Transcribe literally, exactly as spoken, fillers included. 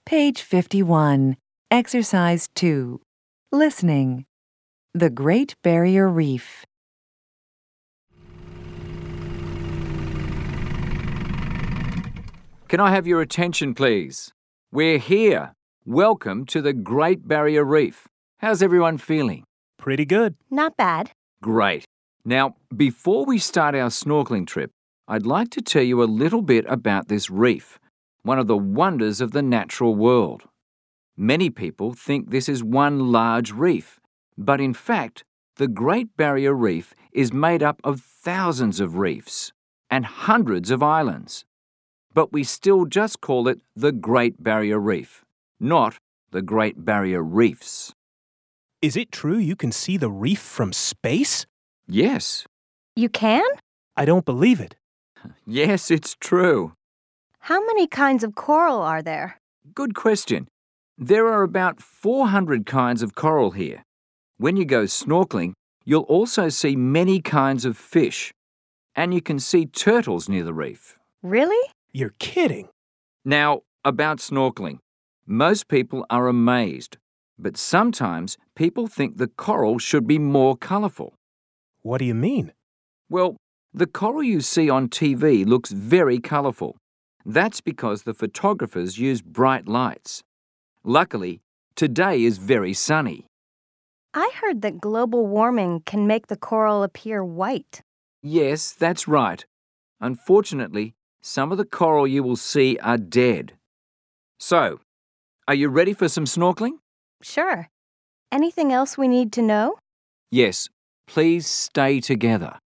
Page fifty-one, Exercise two. Listening. The Great Barrier Reef. Can I have your attention, please? We're here. Welcome to the Great Barrier Reef. How's everyone feeling? Pretty good. Not bad. Great. Now, before we start our snorkeling trip, I'd like to tell you a little bit about this reef, one of the wonders of the natural world. Many people think this is one large reef, but in fact, the Great Barrier Reef is made up of thousands of reefs and hundreds of islands. But we still just call it the Great Barrier Reef, not the Great Barrier Reefs. Is it true you can see the reef from space? Yes. You can? I don't believe it. Yes, it's true. How many kinds of coral are there? Good question. There are about four hundred kinds of coral here. When you go snorkeling, you'll also see many kinds of fish, and you can see turtles near the reef. Really? You're kidding. Now, about snorkeling. Most people are amazed, but sometimes people think the coral should be more colourful. What do you mean? Well, the coral you see on T V looks very colourful. That's because the photographers use bright lights. Luckily, today is very sunny. I heard that global warming can make the coral appear white. Yes, that's right. Unfortunately, some of the coral you will see are dead. So, are you ready for some snorkeling? Sure. Anything else we need to know? Yes, please stay together.